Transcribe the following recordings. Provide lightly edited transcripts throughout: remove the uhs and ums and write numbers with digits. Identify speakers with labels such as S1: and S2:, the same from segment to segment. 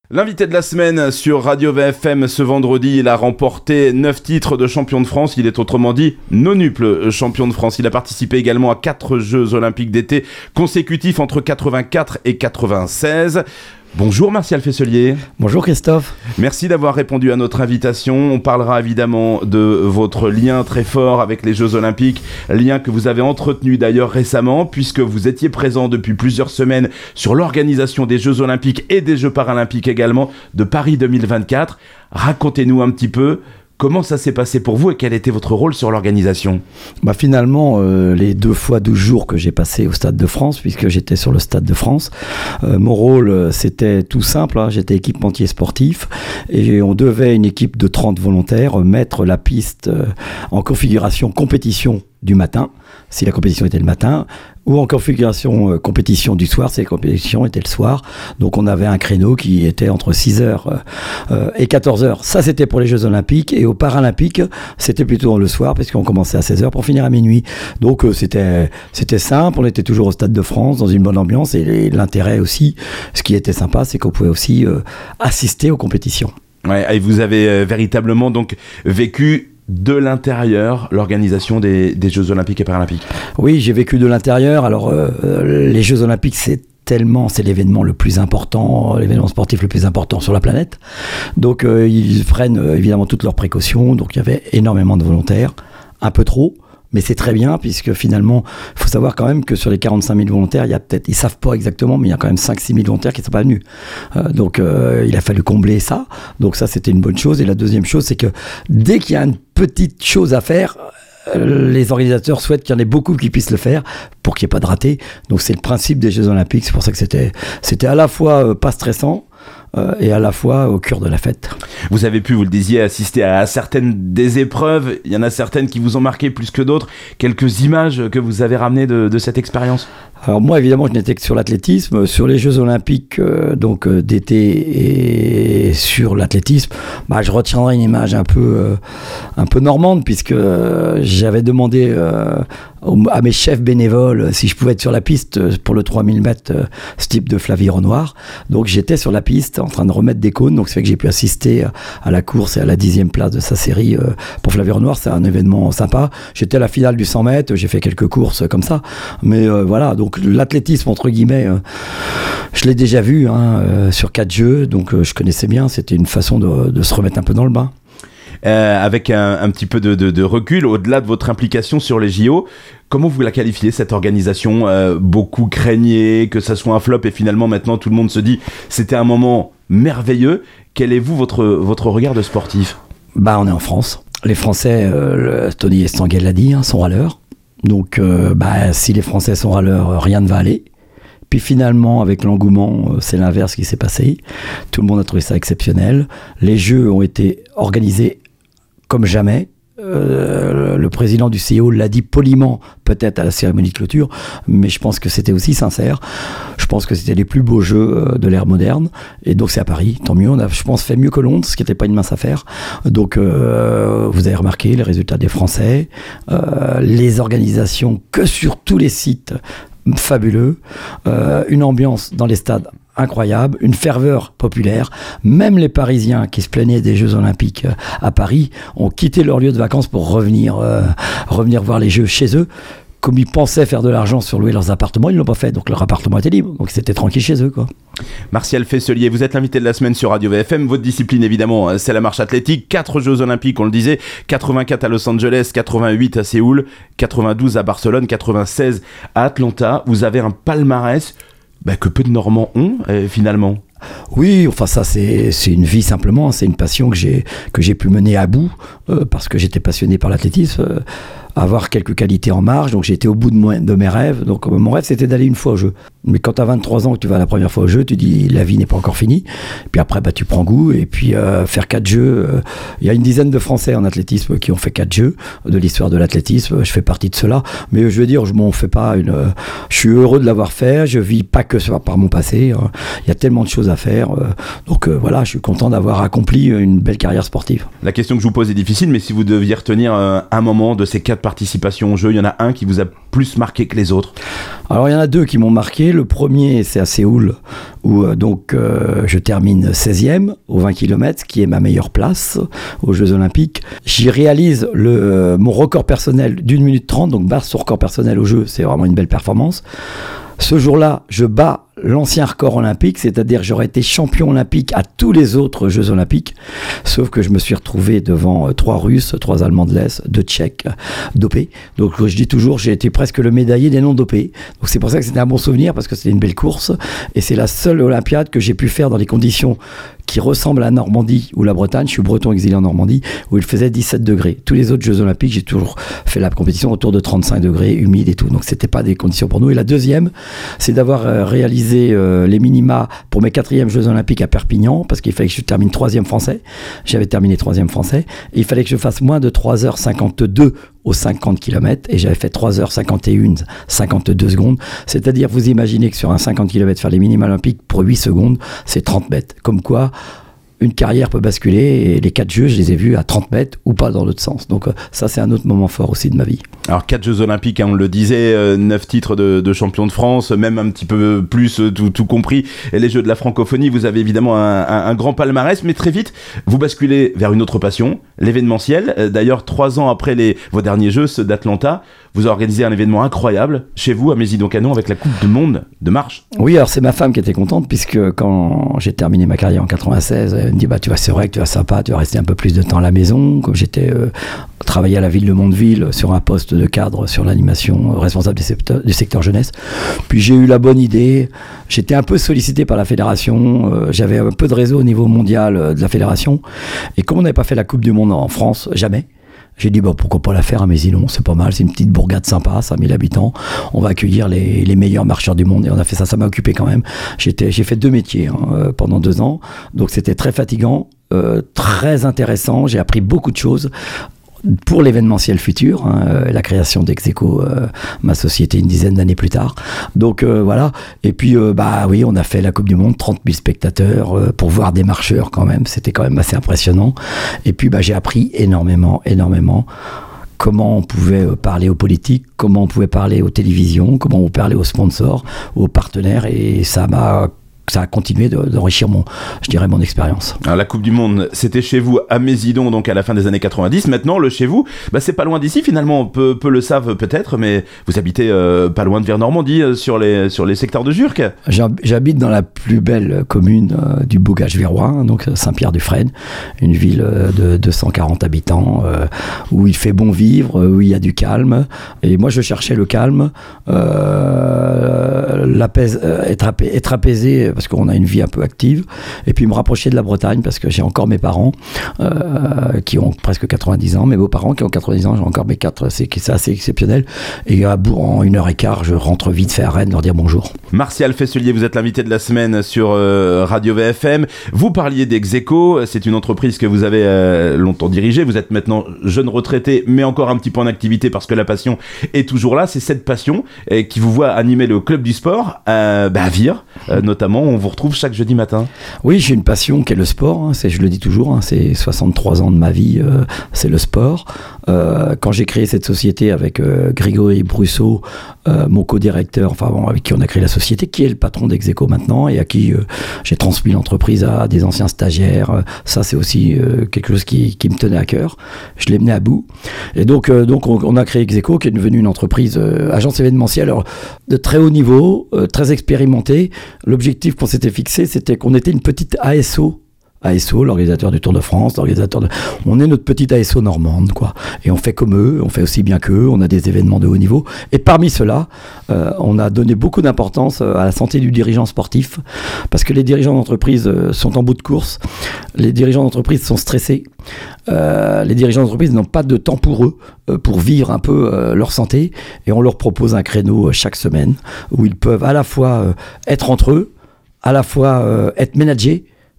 S1: L'invité de la semaine sur Radio VFM ce vendredi, il a remporté 9 titres de champion de France. Il est autrement dit nonuple champion de France. Il a participé également à 4 Jeux Olympiques d'été consécutifs entre 84 et 96. Bonjour Martial Fesselier.
S2: Bonjour Christophe.
S1: Merci d'avoir répondu à notre invitation. On parlera évidemment de votre lien très fort avec les Jeux Olympiques, lien que vous avez entretenu d'ailleurs récemment puisque vous étiez présent depuis plusieurs semaines sur l'organisation des Jeux Olympiques et des Jeux Paralympiques également de Paris 2024. Racontez-nous un petit peu comment ça s'est passé pour vous et quel était votre rôle sur l'organisation ?
S2: Finalement, les 2 fois 12 jours que j'ai passé au Stade de France, puisque j'étais sur le Stade de France, mon rôle, c'était tout simple, j'étais équipementier sportif et on devait, une équipe de 30 volontaires, mettre la piste en configuration compétition du matin, si la compétition était le matin, ou en configuration compétition du soir, si la compétition était le soir. Donc on avait un créneau qui était entre 6h et 14h. Ça, c'était pour les Jeux Olympiques. Et aux Paralympiques, c'était plutôt le soir, parce qu'on commençait à 16h pour finir à minuit. Donc c'était simple, on était toujours au Stade de France, dans une bonne ambiance. Et l'intérêt aussi, ce qui était sympa, c'est qu'on pouvait aussi assister aux compétitions.
S1: Ouais, et vous avez véritablement donc vécu de l'intérieur l'organisation des Jeux Olympiques et Paralympiques.
S2: Oui, j'ai vécu de l'intérieur. Alors, les Jeux Olympiques, c'est l'événement le plus important, l'événement sportif le plus important sur la planète. Donc, ils prennent évidemment toutes leurs précautions. Donc, il y avait énormément de volontaires, un peu trop. Mais c'est très bien, puisque finalement, il faut savoir quand même que sur les 45 000 volontaires, il y a peut-être, ils savent pas exactement, mais il y a quand même 5-6 000 volontaires qui ne sont pas venus. Donc, il a fallu combler ça. Donc ça, c'était une bonne chose. Et la deuxième chose, c'est que dès qu'il y a une petite chose à faire, les organisateurs souhaitent qu'il y en ait beaucoup qui puissent le faire pour qu'il n'y ait pas de raté. Donc c'est le principe des Jeux Olympiques. C'est pour ça que c'était à la fois pas stressant, et à la fois au cœur de la fête.
S1: Vous avez pu, vous le disiez, assister à certaines des épreuves. Il y en a certaines qui vous ont marqué plus que d'autres. Quelques images que vous avez ramenées de cette expérience ?
S2: Alors moi, évidemment, je n'étais que sur l'athlétisme. Sur les Jeux Olympiques d'été et sur l'athlétisme, je retiendrai une image un peu normande, puisque j'avais demandé à mes chefs bénévoles si je pouvais être sur la piste pour le 3000 mètres steeple de Flavie-Renoir. Donc j'étais sur la piste en train de remettre des cônes, donc ça fait que j'ai pu assister à la course et à la 10e place de sa série pour Flavie-Renoir. C'est un événement sympa. J'étais à la finale du 100 mètres, j'ai fait quelques courses comme ça, mais voilà, donc l'athlétisme entre guillemets, je l'ai déjà vu sur 4 Jeux, donc je connaissais bien. C'était une façon de se remettre un peu dans le bain.
S1: Avec un petit peu de recul, au-delà de votre implication sur les JO, comment vous la qualifiez, cette organisation ? Beaucoup craignaient que ça soit un flop et finalement maintenant tout le monde se dit c'était un moment merveilleux. Quel est votre regard de sportif ?
S2: On est en France. Les Français, Tony Estanguet l'a dit, sont râleurs. Donc si les Français sont râleurs, rien ne va aller. Puis finalement, avec l'engouement, c'est l'inverse qui s'est passé. Tout le monde a trouvé ça exceptionnel. Les Jeux ont été organisés comme jamais. Le président du CIO l'a dit poliment, peut-être à la cérémonie de clôture, mais je pense que c'était aussi sincère. Je pense que c'était les plus beaux Jeux de l'ère moderne. Et donc c'est à Paris, tant mieux. On a, je pense, fait mieux que Londres, ce qui n'était pas une mince affaire. Donc vous avez remarqué les résultats des Français, les organisations que sur tous les sites, fabuleux, une ambiance dans les stades incroyable, une ferveur populaire. Même les Parisiens qui se plaignaient des Jeux Olympiques à Paris ont quitté leur lieu de vacances pour revenir voir les Jeux chez eux. Comme ils pensaient faire de l'argent sur louer leurs appartements, ils ne l'ont pas fait, donc leur appartement était libre, donc c'était tranquille chez eux, quoi.
S1: Martial Fesselier, vous êtes l'invité de la semaine sur Radio VFM. Votre discipline, évidemment, c'est la marche athlétique. 4 Jeux Olympiques, on le disait, 84 à Los Angeles, 88 à Séoul, 92 à Barcelone, 96 à Atlanta. Vous avez un palmarès que peu de Normands ont, finalement.
S2: Oui, enfin ça c'est une vie simplement, c'est une passion que j'ai pu mener à bout, parce que j'étais passionné par l'athlétisme. Avoir quelques qualités en marge, donc j'ai été au bout de mes rêves. Donc mon rêve c'était d'aller une fois au jeu. Mais quand tu as 23 ans que tu vas la première fois au jeu, tu dis la vie n'est pas encore finie. Puis après tu prends goût et puis faire 4 jeux. Il y a une dizaine de Français en athlétisme qui ont fait 4 jeux de l'histoire de l'athlétisme. Je fais partie de cela. Mais je veux dire, je m'en fais pas je suis heureux de l'avoir fait. Je vis pas que par mon passé. Il y a tellement de choses à faire. Donc voilà, je suis content d'avoir accompli une belle carrière sportive.
S1: La question que je vous pose est difficile, mais si vous deviez retenir un moment de ces 4 participations au jeu, il y en a un qui vous a plus marqué que les autres?
S2: Alors il y en a 2 qui m'ont marqué. années. Le premier, c'est à Séoul, où je termine 16e au 20 km, qui est ma meilleure place aux Jeux Olympiques. J'y réalise mon record personnel d'1 minute 30, donc battre son record personnel aux Jeux, c'est vraiment une belle performance. Ce jour-là, je bats l'ancien record olympique, c'est-à-dire j'aurais été champion olympique à tous les autres Jeux olympiques, sauf que je me suis retrouvé devant 3 Russes, 3 Allemands de l'Est, 2 Tchèques dopés. Donc je dis toujours, j'ai été presque le médaillé des non dopés. Donc c'est pour ça que c'était un bon souvenir, parce que c'était une belle course, et c'est la seule Olympiade que j'ai pu faire dans des conditions qui ressemblent à la Normandie ou la Bretagne. Je suis breton exilé en Normandie, où il faisait 17 degrés. Tous les autres Jeux olympiques, j'ai toujours fait la compétition autour de 35 degrés, humide et tout. Donc c'était pas des conditions pour nous. Et la deuxième, c'est d'avoir réalisé les minima pour mes 4e Jeux olympiques à Perpignan, parce qu'il fallait que je termine 3e français. J'avais terminé 3e français. Et il fallait que je fasse moins de 3h52 aux 50 km, et j'avais fait 3h51, 52 secondes. C'est-à-dire, vous imaginez que sur un 50 km, faire les minima olympiques pour 8 secondes, c'est 30 mètres. Comme quoi, une carrière peut basculer, et les 4 Jeux, je les ai vus à 30 mètres ou pas dans l'autre sens. Donc ça, c'est un autre moment fort aussi de ma vie.
S1: Alors 4 Jeux Olympiques, on le disait, 9 titres de champion de France, même un petit peu plus, tout compris, et les Jeux de la francophonie. Vous avez évidemment un grand palmarès, mais très vite, vous basculez vers une autre passion, l'événementiel. D'ailleurs, 3 ans après vos derniers Jeux, ceux d'Atlanta, vous organisez un événement incroyable chez vous, à Mézidon-Canon, avec la Coupe du Monde de marche.
S2: Oui, alors c'est ma femme qui était contente, puisque quand j'ai terminé ma carrière en 96, elle me dit, c'est vrai que tu vas sympa, tu vas rester un peu plus de temps à la maison. Comme j'étais travaillé à la ville de Mondeville sur un poste de cadre sur l'animation, responsable du secteur jeunesse. Puis j'ai eu la bonne idée, j'étais un peu sollicité par la fédération, j'avais un peu de réseau au niveau mondial de la fédération, et comme on n'avait pas fait la Coupe du Monde en France, jamais, j'ai dit, pourquoi pas la faire à Mézidon, c'est pas mal, c'est une petite bourgade sympa, 5000 habitants, on va accueillir les meilleurs marcheurs du monde, et on a fait ça m'a occupé quand même. J'ai fait 2 métiers pendant 2 ans, donc c'était très fatigant, très intéressant, j'ai appris beaucoup de choses pour l'événementiel futur, la création d'Execo, ma société, une dizaine d'années plus tard. Donc voilà. Et puis oui, on a fait la Coupe du Monde, 30 000 spectateurs pour voir des marcheurs quand même. C'était quand même assez impressionnant. Et puis j'ai appris énormément. Comment on pouvait parler aux politiques, comment on pouvait parler aux télévisions, comment on parlait aux sponsors, aux partenaires, et ça a continué d'enrichir mon expérience.
S1: Alors la Coupe du Monde, c'était chez vous à Mézidon, donc à la fin des années 90. Maintenant, le chez vous, c'est pas loin d'ici finalement. Peu le savent peut-être, mais vous habitez pas loin de Vers-Normandie, sur les secteurs de Jurques.
S2: J'habite dans la plus belle commune du Bogage verrois, donc Saint-Pierre-du-Frêne, une ville de 240 habitants, où il fait bon vivre, où il y a du calme. Et moi, je cherchais le calme, être apaisé, parce qu'on a une vie un peu active, et puis me rapprocher de la Bretagne, parce que j'ai encore mes parents qui ont presque 90 ans, mes beaux-parents qui ont 90 ans, j'ai encore mes 4, c'est assez exceptionnel, et en 1h15, je rentre vite fait à Rennes leur dire bonjour.
S1: Martial Fesselier, vous êtes l'invité de la semaine sur Radio VFM. Vous parliez d'Execo, c'est une entreprise que vous avez longtemps dirigée, vous êtes maintenant jeune retraité, mais encore un petit peu en activité, parce que la passion est toujours là. C'est cette passion qui vous voit animer le club du sport à Vire, notamment. On vous retrouve chaque jeudi matin.
S2: Oui, j'ai une passion qui est le sport, je le dis toujours, c'est 63 ans de ma vie, c'est le sport. Quand j'ai créé cette société avec Grégory Brusseau, mon co-directeur, avec qui on a créé la société, qui est le patron d'Execo maintenant, et à qui j'ai transmis l'entreprise à des anciens stagiaires, ça c'est aussi quelque chose qui me tenait à cœur. Je l'ai mené à bout. Et donc on a créé Execo, qui est devenue une entreprise agence événementielle de très haut niveau, très expérimentée. L'objectif qu'on s'était fixé, c'était qu'on était une petite ASO, l'organisateur du Tour de France, on est notre petite ASO normande, quoi. Et on fait comme eux, on fait aussi bien qu'eux, on a des événements de haut niveau. Et parmi ceux-là, on a donné beaucoup d'importance à la santé du dirigeant sportif, parce que les dirigeants d'entreprise sont en bout de course, les dirigeants d'entreprise sont stressés, les dirigeants d'entreprise n'ont pas de temps pour eux, pour vivre un peu leur santé, et on leur propose un créneau chaque semaine, où ils peuvent à la fois être entre eux, à la fois être managés,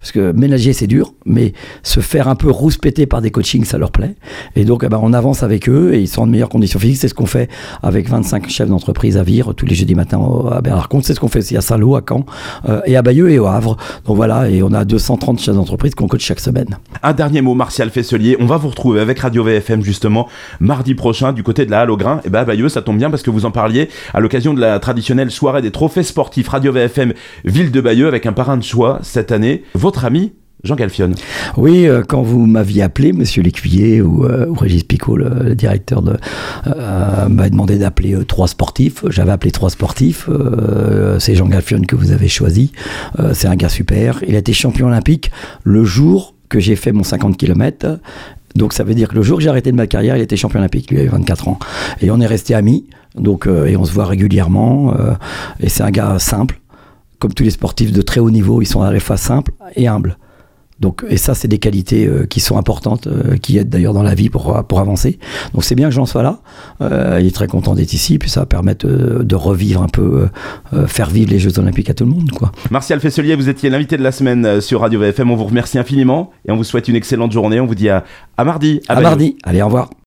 S2: Parce que ménager, c'est dur, mais se faire un peu rouspéter par des coachings, ça leur plaît. Et donc, on avance avec eux et ils sont en meilleures conditions physiques. C'est ce qu'on fait avec 25 chefs d'entreprise à Vire, tous les jeudis matins à Bernard-Comte. C'est ce qu'on fait aussi à Saint-Lô, à Caen, et à Bayeux et au Havre. Donc voilà, et on a 230 chefs d'entreprise qu'on coach chaque semaine.
S1: Un dernier mot, Martial Fesselier. On va vous retrouver avec Radio VFM, justement, mardi prochain, du côté de la Halle au Grain. Et à Bayeux, ça tombe bien parce que vous en parliez à l'occasion de la traditionnelle soirée des trophées sportifs Radio VFM Ville de Bayeux avec un parrain de choix cette année. Votre ami Jean Galfionne.
S2: Oui, quand vous m'aviez appelé, Monsieur Lécuyer ou Régis Picot, le directeur, m'a demandé d'appeler 3 sportifs. J'avais appelé 3 sportifs. C'est Jean Galfionne que vous avez choisi. C'est un gars super. Il a été champion olympique le jour que j'ai fait mon 50 km. Donc ça veut dire que le jour que j'ai arrêté de ma carrière, il était champion olympique. Lui avait 24 ans. Et on est restés amis. Donc, et on se voit régulièrement. Et c'est un gars simple. Comme tous les sportifs de très haut niveau, ils sont à la fois simples et humbles. Donc, et ça, c'est des qualités qui sont importantes, qui aident d'ailleurs dans la vie pour avancer. Donc c'est bien que Jean soit là. Il est très content d'être ici, puis ça va permettre de revivre un peu, faire vivre les Jeux Olympiques à tout le monde, quoi.
S1: Martial Fesselier, vous étiez l'invité de la semaine sur Radio VFM. On vous remercie infiniment et on vous souhaite une excellente journée. On vous dit à mardi.
S2: À mardi. Allez, au revoir.